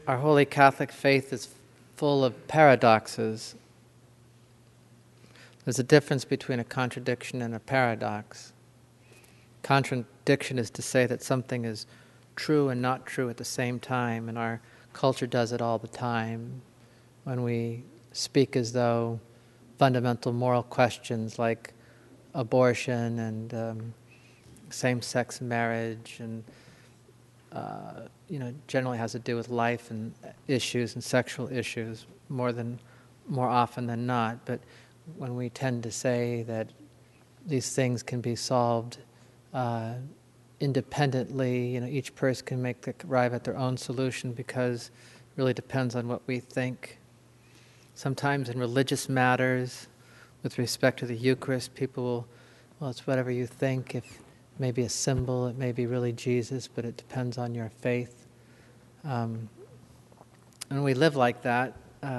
Our Holy Catholic faith is full of paradoxes. There's a difference between a contradiction and a paradox. Contradiction is to say that something is true and not true at the same time, and our culture does it all the time when we speak as though fundamental moral questions like abortion and same-sex marriage and generally has to do with life and issues and sexual issues more often than not. But when we tend to say that these things can be solved independently, each person can arrive at their own solution because it really depends on what we think. Sometimes in religious matters, with respect to the Eucharist, people will, well, it's whatever you think. If it may be a symbol, it may be really Jesus, but it depends on your faith. And we live like that.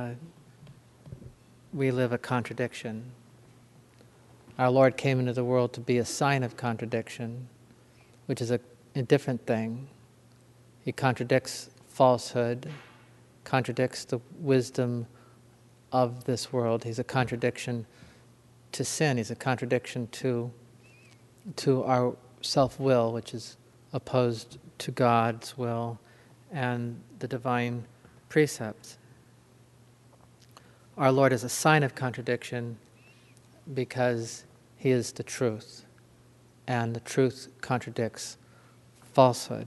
We live a contradiction. Our Lord came into the world to be a sign of contradiction, which is a different thing. He contradicts falsehood, contradicts the wisdom of this world. He's a contradiction to sin. He's a contradiction to our self-will, which is opposed to God's will and the divine precepts. Our Lord is a sign of contradiction because He is the truth, and the truth contradicts falsehood.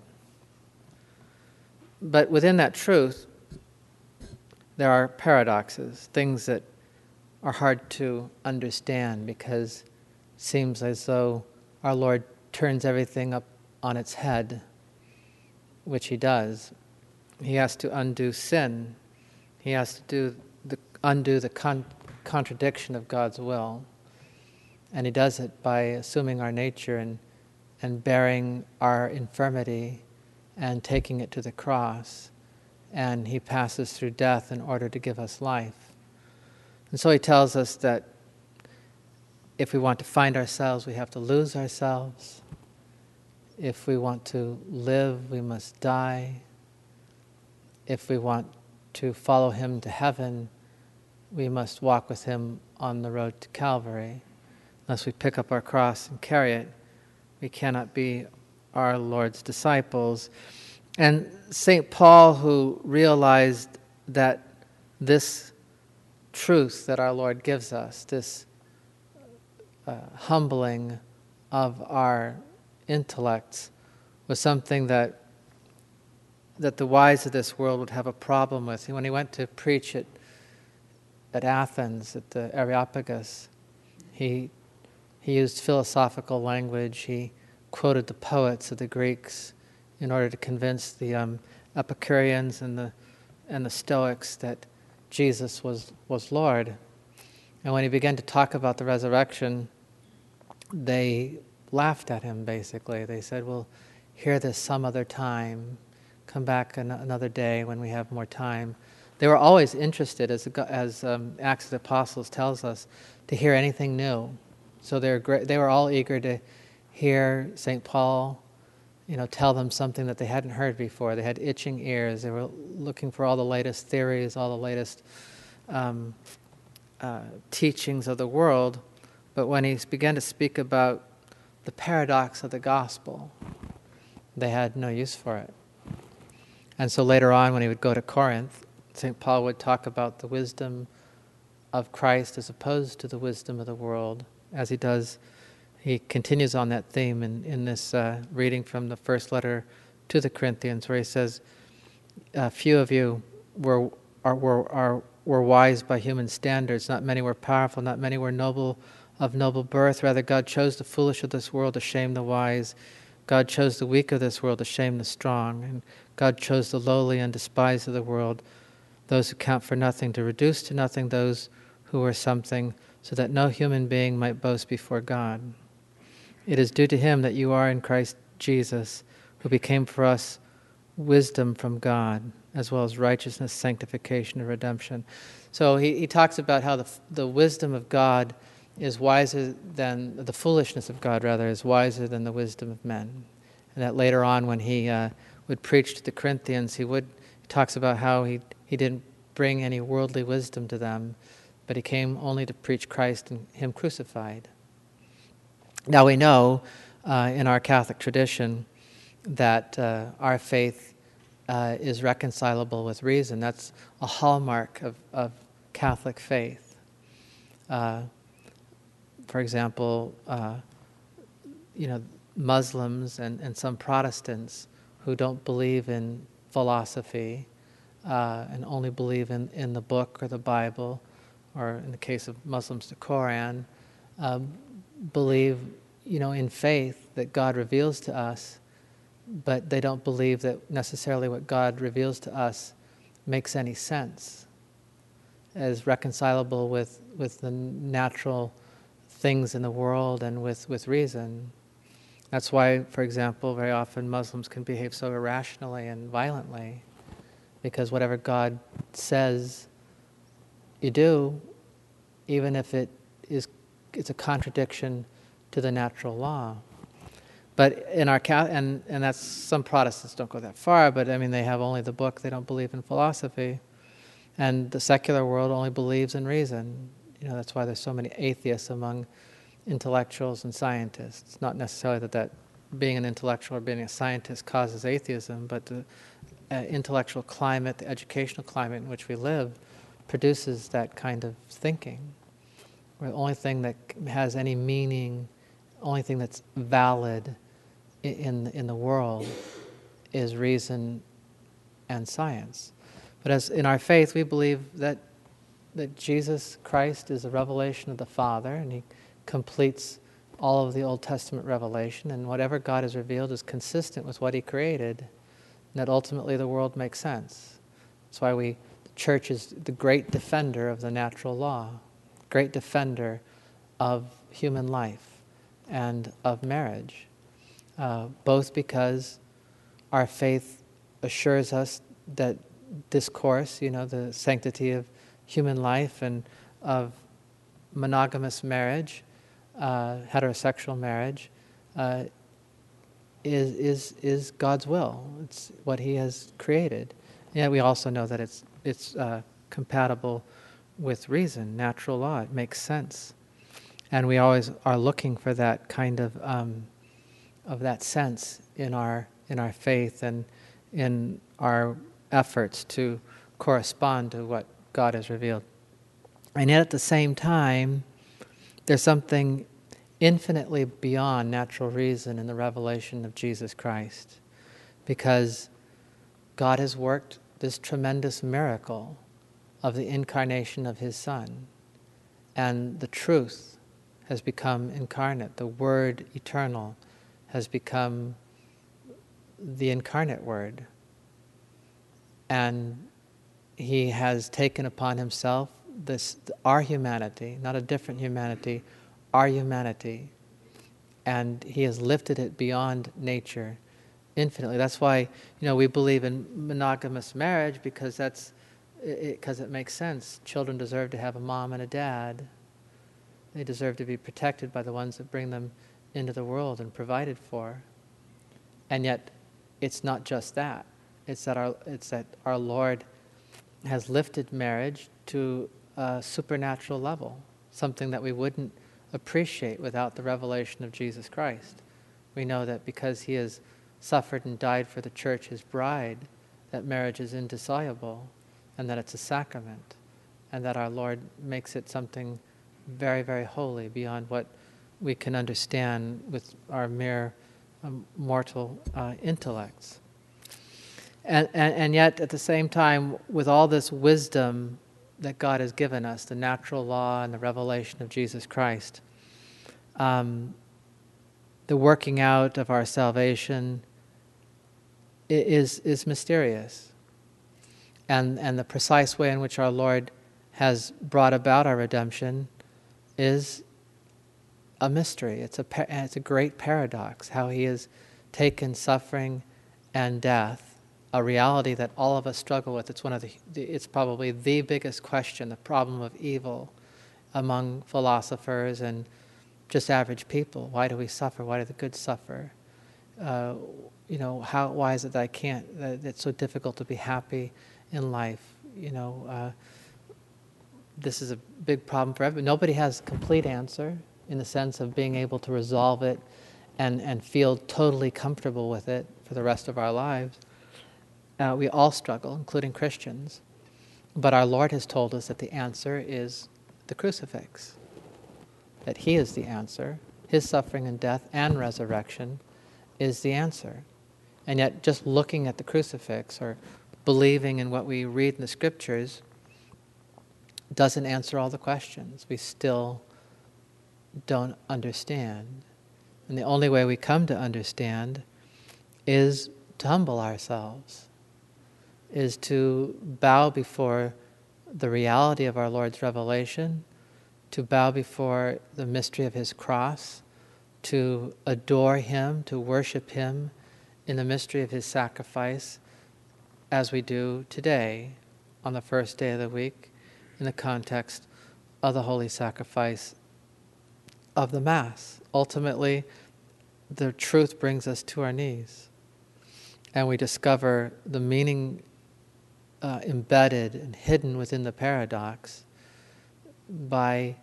But within that truth, there are paradoxes, things that are hard to understand because it seems as though our Lord turns everything up on its head, which He does. He has to undo sin. He has to undo the contradiction of God's will. And He does it by assuming our nature and bearing our infirmity and taking it to the cross. And He passes through death in order to give us life. And so He tells us that if we want to find ourselves, we have to lose ourselves. If we want to live, we must die. If we want to follow Him to heaven, we must walk with Him on the road to Calvary. Unless we pick up our cross and carry it, we cannot be our Lord's disciples. And St. Paul, who realized that this truth that our Lord gives us, this humbling of our intellects, was something that the wise of this world would have a problem with. When he went to preach at Athens, at the Areopagus, he used philosophical language. He quoted the poets of the Greeks in order to convince the Epicureans and the Stoics that Jesus was Lord. And when he began to talk about the resurrection, they laughed at him, basically. They said, "We'll hear this some other time. Come back another day when we have more time." They were always interested, as Acts of the Apostles tells us, to hear anything new. So they were all eager to hear St. Paul, tell them something that they hadn't heard before. They had itching ears. They were looking for all the latest theories, all the latest teachings of the world. But when he began to speak about the paradox of the gospel, they had no use for it. And so later on, when he would go to Corinth, St. Paul would talk about the wisdom of Christ as opposed to the wisdom of the world. As he does, he continues on that theme in this reading from the first letter to the Corinthians, where he says, "Few of you were wise by human standards. Not many were powerful. Not many were of noble birth. Rather, God chose the foolish of this world to shame the wise. God chose the weak of this world to shame the strong. And God chose the lowly and despised of the world, those who count for nothing, to reduce to nothing those who were something, so that no human being might boast before God. It is due to Him that you are in Christ Jesus, who became for us wisdom from God, as well as righteousness, sanctification, and redemption." So he talks about how the wisdom of God is wiser than, the foolishness of God, rather, is wiser than the wisdom of men. And that later on, when he would preach to the Corinthians, he talks about how he didn't bring any worldly wisdom to them, but he came only to preach Christ and Him crucified. Now we know in our Catholic tradition that our faith is reconcilable with reason. That's a hallmark of Catholic faith. For example, Muslims and some Protestants who don't believe in philosophy and only believe in the book or the Bible, or in the case of Muslims, the Quran, believe, in faith that God reveals to us, but they don't believe that necessarily what God reveals to us makes any sense, as reconcilable with the natural things in the world and with reason. That's why, for example, very often Muslims can behave so irrationally and violently, because whatever God says you do, even if it's a contradiction to the natural law. But in our and that's, some Protestants don't go that far, but I mean, they have only the book, they don't believe in philosophy. And the secular world only believes in reason. That's why there's so many atheists among intellectuals and scientists. Not necessarily that being an intellectual or being a scientist causes atheism, but the intellectual climate, the educational climate in which we live, produces that kind of thinking, where the only thing that has any meaning, only thing that's valid in the world is reason and science. But as in our faith, we believe that Jesus Christ is a revelation of the Father, and He completes all of the Old Testament revelation, and whatever God has revealed is consistent with what He created, and that ultimately the world makes sense. That's why the Church is the great defender of the natural law, great defender of human life and of marriage, both because our faith assures us that this course, the sanctity of human life and of monogamous marriage, heterosexual marriage, is God's will. It's what He has created. Yeah, we also know that it's compatible with reason, natural law. It makes sense, and we always are looking for that kind of that sense in our faith and in our efforts to correspond to what God has revealed. And yet at the same time, there's something infinitely beyond natural reason in the revelation of Jesus Christ, because God has worked this tremendous miracle of the incarnation of His Son, and the truth has become incarnate. The Word eternal has become the incarnate Word, and He has taken upon Himself our humanity, not a different humanity, our humanity, and He has lifted it beyond nature infinitely. That's why we believe in monogamous marriage, because it makes sense. Children deserve to have a mom and a dad. They deserve to be protected by the ones that bring them into the world and provided for. And yet, it's not just that. It's that our Lord has lifted marriage to a supernatural level, something that we wouldn't appreciate without the revelation of Jesus Christ. We know that because He has suffered and died for the Church, His bride, that marriage is indissoluble, and that it's a sacrament, and that our Lord makes it something very, very holy, beyond what we can understand with our mere mortal intellects. And yet, at the same time, with all this wisdom that God has given us, the natural law and the revelation of Jesus Christ, the working out of our salvation is mysterious. And the precise way in which our Lord has brought about our redemption is a mystery. It's a great paradox, how He has taken suffering and death, a reality that all of us struggle with. It's probably the biggest question, the problem of evil, among philosophers and just average people. Why do we suffer? Why do the good suffer? why is it that that it's so difficult to be happy in life? This is a big problem for everybody. Nobody has a complete answer in the sense of being able to resolve it and feel totally comfortable with it for the rest of our lives. We all struggle, including Christians. But our Lord has told us that the answer is the crucifix, that He is the answer. His suffering and death and resurrection is the answer. And yet just looking at the crucifix or believing in what we read in the scriptures doesn't answer all the questions. We still don't understand. And the only way we come to understand is to humble ourselves, is to bow before the reality of our Lord's revelation, to bow before the mystery of His cross, to adore Him, to worship Him in the mystery of His sacrifice, as we do today on the first day of the week in the context of the holy sacrifice of the Mass. Ultimately, the truth brings us to our knees, and we discover the meaning embedded and hidden within the paradox by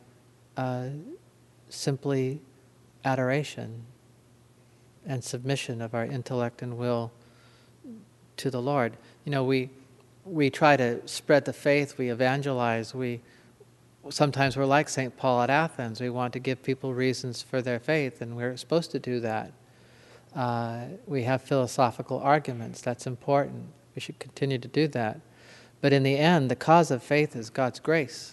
simply adoration and submission of our intellect and will to the Lord. We try to spread the faith, we evangelize, sometimes we're like St. Paul at Athens. We want to give people reasons for their faith, and we're supposed to do that. We have philosophical arguments. That's important. We should continue to do that. But in the end, the cause of faith is God's grace.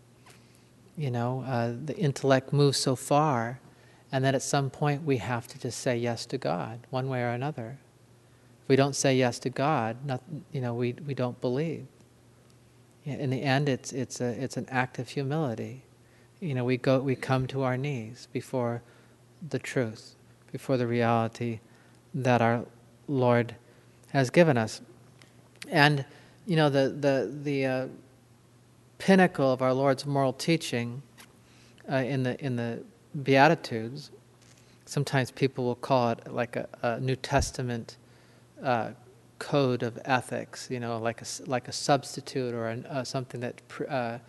The intellect moves so far, and then at some point we have to just say yes to God, one way or another. If we don't say yes to God, we don't believe. In the end, it's an act of humility. We come to our knees before the truth, before the reality that our Lord has given us. And the pinnacle of our Lord's moral teaching in the Beatitudes, sometimes people will call it like a New Testament code of ethics, like a substitute or something that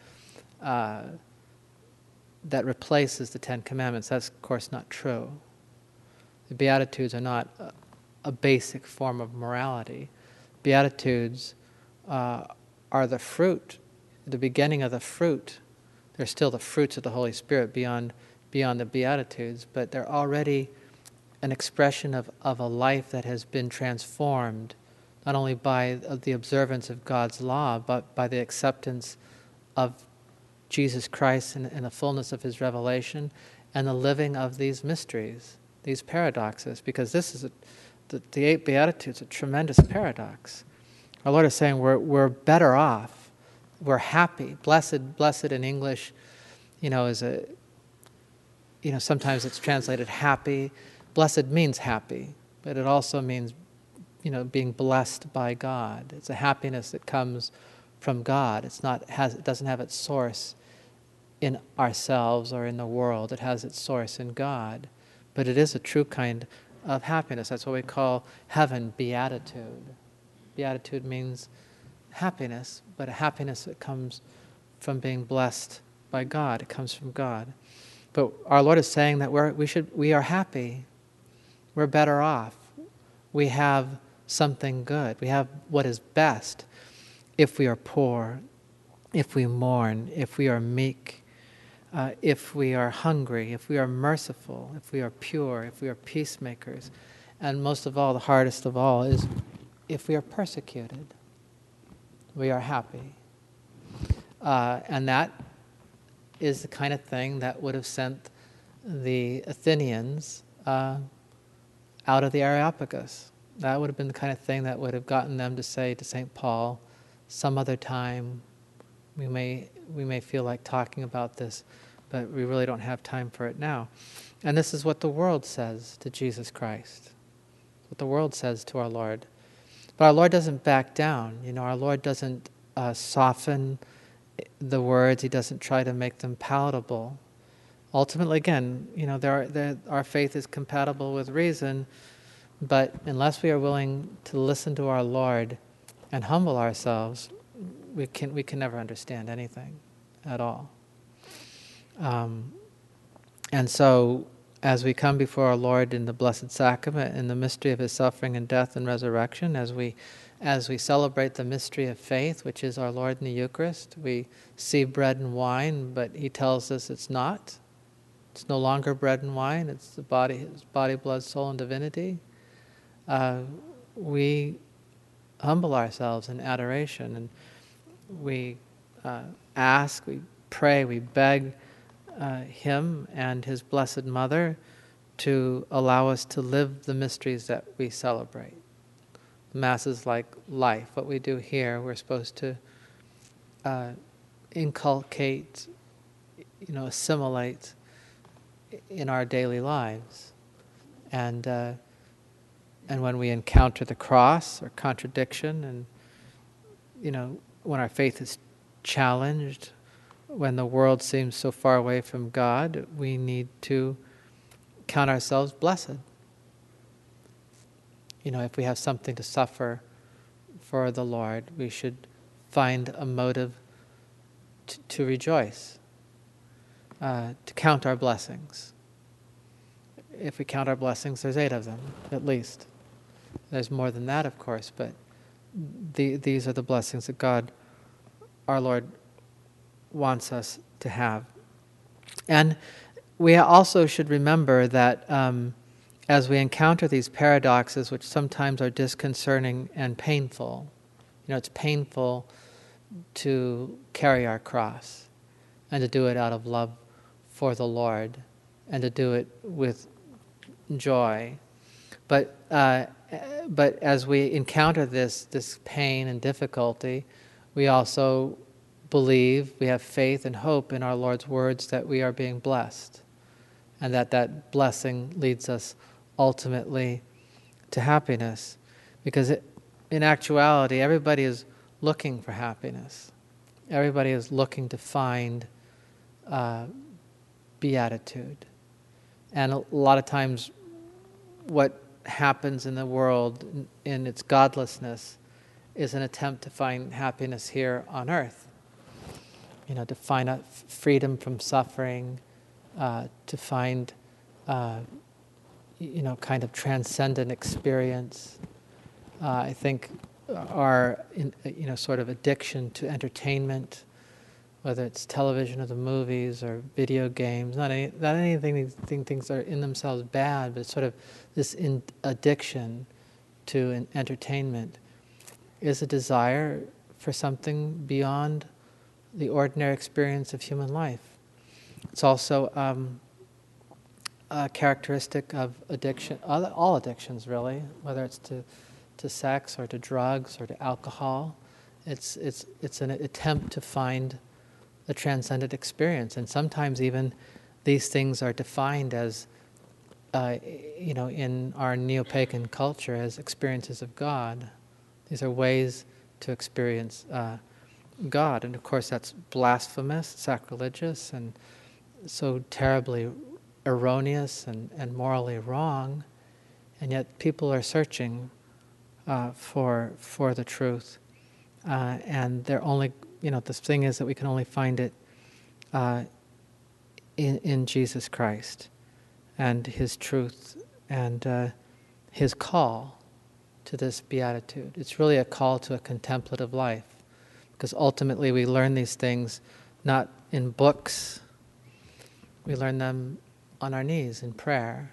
that replaces the Ten Commandments. That's of course not true. The Beatitudes are not a basic form of morality. Beatitudes are the fruit, the beginning of the fruit. They're still the fruits of the Holy Spirit beyond the Beatitudes, but they're already an expression of a life that has been transformed, not only by the observance of God's law, but by the acceptance of Jesus Christ and the fullness of His revelation, and the living of these mysteries, these paradoxes, because this is the 8 Beatitudes, a tremendous paradox. Our Lord is saying we're better off, we're happy. Blessed in English, is sometimes it's translated happy. Blessed means happy, but it also means, being blessed by God. It's a happiness that comes from God. It doesn't have its source in ourselves or in the world. It has its source in God. But it is a true kind of happiness. That's what we call heaven, beatitude. Beatitude means happiness, but a happiness that comes from being blessed by God. It comes from God. But our Lord is saying that we are happy. We're better off. We have something good. We have what is best if we are poor, if we mourn, if we are meek, if we are hungry, if we are merciful, if we are pure, if we are peacemakers. And most of all, the hardest of all, is if we are persecuted. We are happy. And that is the kind of thing that would have sent the Athenians out of the Areopagus. That would have been the kind of thing that would have gotten them to say to St. Paul, some other time we may feel like talking about this, but we really don't have time for it now. And this is what the world says to Jesus Christ, what the world says to our Lord. But our Lord doesn't back down. Our Lord doesn't soften the words. He doesn't try to make them palatable. Ultimately, again, our faith is compatible with reason, But unless we are willing to listen to our Lord and humble ourselves, we can never understand anything at all. And so, as we come before our Lord in the Blessed Sacrament, in the mystery of His suffering and death and resurrection, as we celebrate the mystery of faith, which is our Lord in the Eucharist, we see bread and wine, but He tells us it's not. It's no longer bread and wine. It's the body, His body, blood, soul, and divinity. We humble ourselves in adoration, and we ask, we pray, we beg Him and His Blessed Mother to allow us to live the mysteries that we celebrate. Mass is like life. What we do here, we're supposed to inculcate, assimilate in our daily lives. And when we encounter the cross or contradiction, and when our faith is challenged, when the world seems so far away from God, we need to count ourselves blessed. If we have something to suffer for the Lord, we should find a motive to rejoice, to count our blessings. If we count our blessings, there's 8 of them, at least. There's more than that, of course, but these are the blessings that God, our Lord, wants us to have. And we also should remember that as we encounter these paradoxes, which sometimes are disconcerting and painful, it's painful to carry our cross and to do it out of love for the Lord and to do it with joy. But as we encounter this pain and difficulty, we also believe, we have faith and hope in our Lord's words that we are being blessed, and that blessing leads us ultimately to happiness. Because in actuality, everybody is looking for happiness. Everybody is looking to find beatitude. And a lot of times what happens in the world in its godlessness is an attempt to find happiness here on earth. To find a freedom from suffering, to find, kind of transcendent experience. I think our, sort of addiction to entertainment, whether it's television or the movies or video games, not anything things are in themselves bad, but sort of this addiction to entertainment is a desire for something beyond the ordinary experience of human life. It's also a characteristic of addiction, all addictions really, whether it's to sex or to drugs or to alcohol. It's an attempt to find the transcendent experience, and sometimes even these things are defined as, in our neo-pagan culture, as experiences of God. These are ways to experience God, and of course that's blasphemous, sacrilegious, and so terribly erroneous and morally wrong, and yet people are searching for the truth, and they're only, the thing is that we can only find it in Jesus Christ and His truth and His call to this beatitude. It's really a call to a contemplative life, because ultimately we learn these things not in books, we learn them on our knees in prayer.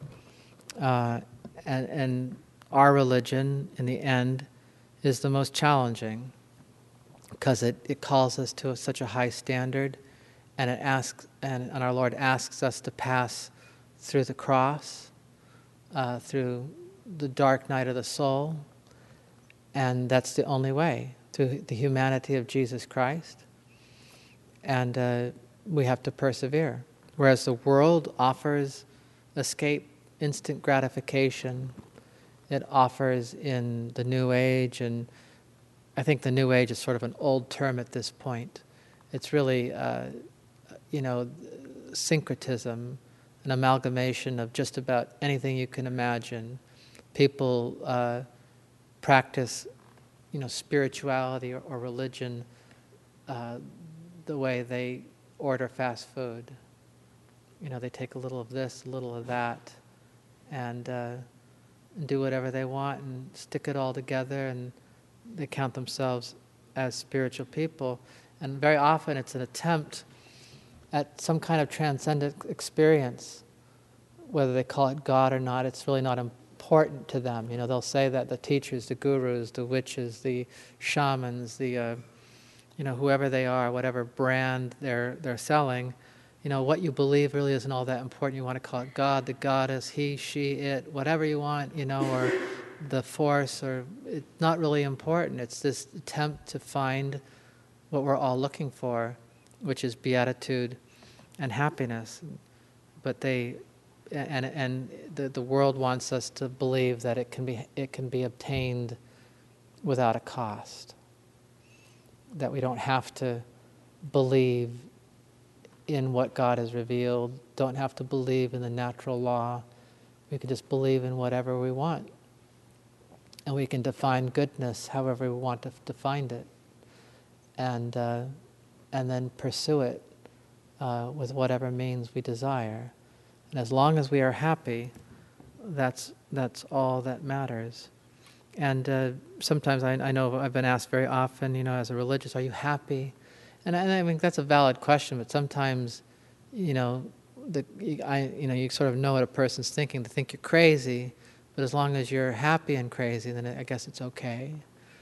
And our religion, in the end, is the most challenging, because it calls us to such a high standard, and it asks, and our Lord asks us to pass through the cross, through the dark night of the soul, and that's the only way, through the humanity of Jesus Christ, and we have to persevere. Whereas the world offers escape, instant gratification, it offers in the New Age, and I think the New Age is sort of an old term at this point. It's really, syncretism, an amalgamation of just about anything you can imagine, people practice, spirituality or religion the way they order fast food. They take a little of this, a little of that, and do whatever they want and stick it all together, and they count themselves as spiritual people. And very often it's an attempt at some kind of transcendent experience. Whether they call it God or not, it's really not important to them. They'll say that the teachers, the gurus, the witches, the shamans, the whoever they are, whatever brand they're selling, what you believe really isn't all that important. You want to call it God, the goddess, he, she, it, whatever you want, or the force, or it's not really important. It's this attempt to find what we're all looking for, which is beatitude and happiness. But the world wants us to believe that it can be obtained without a cost. That we don't have to believe in what God has revealed, don't have to believe in the natural law. We can just believe in whatever we want. And we can define goodness however we want to define it. And then pursue it with whatever means we desire. And as long as we are happy, that's all that matters. And sometimes I know I've been asked very often, as a religious, are you happy? And I think that's a valid question, but sometimes, you sort of know what a person's thinking. They think you're crazy, but as long as you're happy and crazy, then I guess it's okay,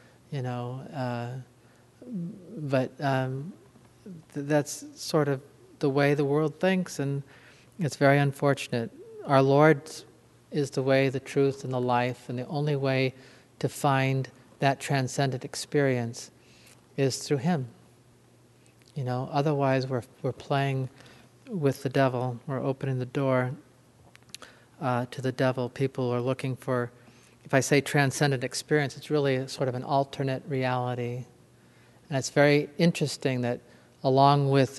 But that's sort of the way the world thinks, and it's very unfortunate. Our Lord is the way, the truth, and the life, and the only way to find that transcendent experience is through Him. Otherwise we're playing with the devil. We're opening the door to the devil. People are looking for, if I say transcendent experience, it's really sort of an alternate reality. And it's very interesting that along with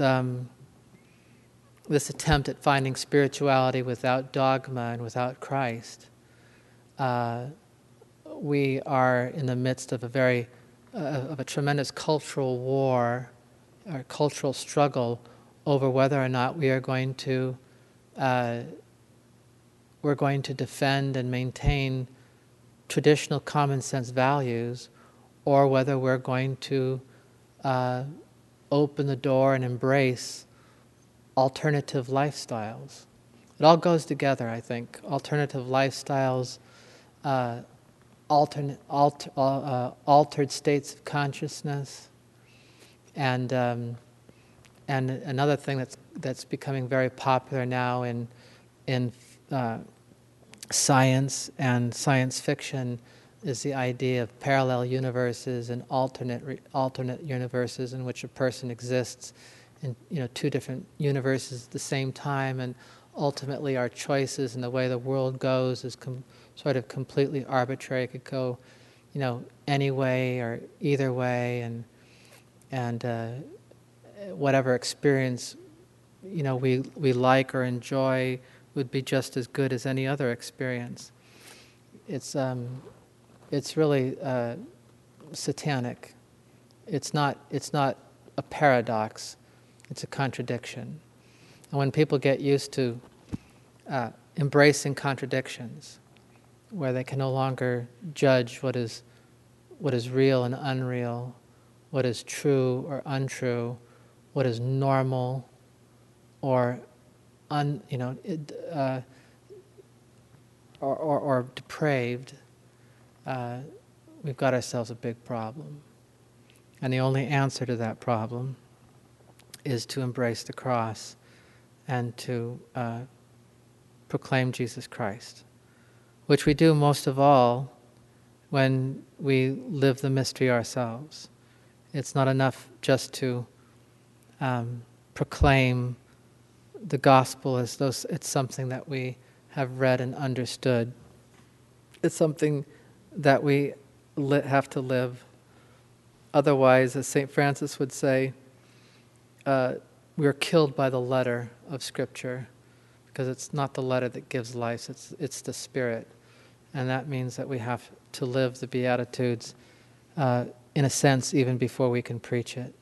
this attempt at finding spirituality without dogma and without Christ, we are in the midst of a tremendous cultural war, or cultural struggle over whether or not we're going to defend and maintain traditional common sense values, or whether we're going to open the door and embrace alternative lifestyles. It all goes together, I think. Alternative lifestyles, altered states of consciousness, and another thing that's becoming very popular now in science and science fiction is the idea of parallel universes and alternate universes in which a person exists in two different universes at the same time, and ultimately our choices and the way the world goes is sort of completely arbitrary. It could go any way or either way, and whatever experience we like or enjoy would be just as good as any other experience. It's really satanic. It's not a paradox. It's a contradiction. And when people get used to embracing contradictions, where they can no longer judge what is real and unreal, what is true or untrue, what is normal or or depraved, we've got ourselves a big problem. And the only answer to that problem is to embrace the cross and to proclaim Jesus Christ, which we do most of all when we live the mystery ourselves. It's not enough just to proclaim the gospel as though it's something that we have read and understood. It's something that we have to live. Otherwise, as St. Francis would say, we're killed by the letter of Scripture, because it's not the letter that gives life, it's the Spirit. and that means that we have to live the Beatitudes, in a sense, even before we can preach it.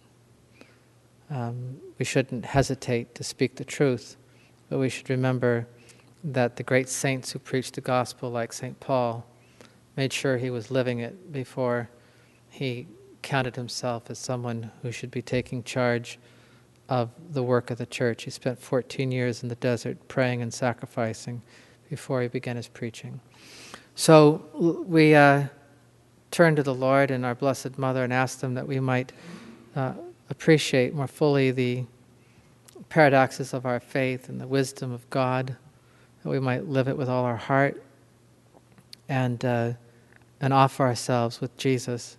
We shouldn't hesitate to speak the truth, but we should remember that the great saints who preached the gospel, like St. Paul, made sure he was living it before he counted himself as someone who should be taking charge of the work of the church. He spent 14 years in the desert praying and sacrificing before he began his preaching. So we turn to the Lord and our Blessed Mother and ask them that we might appreciate more fully the paradoxes of our faith and the wisdom of God, that we might live it with all our heart and offer ourselves with Jesus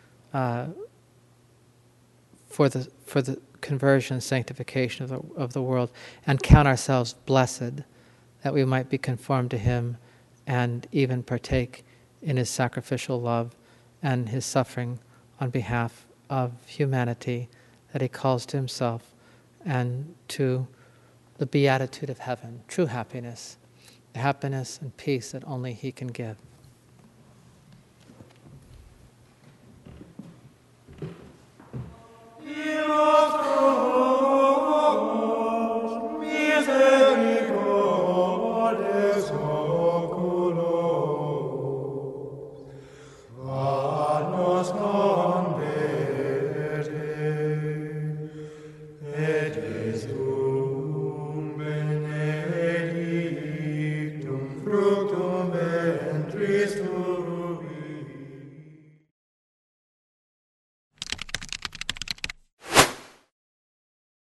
for the conversion and sanctification of the world, and count ourselves blessed that we might be conformed to Him and even partake in His sacrificial love and His suffering on behalf of humanity that He calls to Himself and to the beatitude of heaven, true happiness, the happiness and peace that only He can give.